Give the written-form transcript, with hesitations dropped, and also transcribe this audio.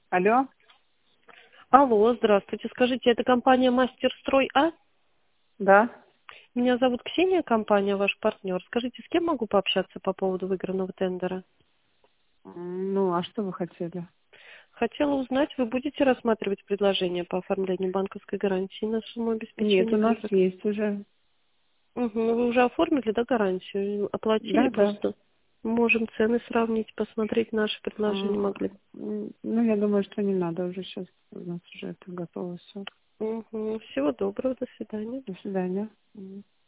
Алло, Алло, здравствуйте. Скажите, это компания «Мастерстрой А»? да. Меня зовут Ксения, компания ваш партнер. Скажите, с кем могу пообщаться по поводу выигранного тендера? Ну, а что вы хотели? Хотела узнать, вы будете рассматривать предложение по оформлению банковской гарантии на сумму Нет, у обеспечения нас контракта? есть уже. Угу. Вы уже оформили, да, гарантию? Оплатили Да, да. просто? Можем цены сравнить, посмотреть наши предложения могли. Ну, я думаю, что не надо уже сейчас. У нас уже это готово все. Угу. Всего доброго, до свидания. До свидания.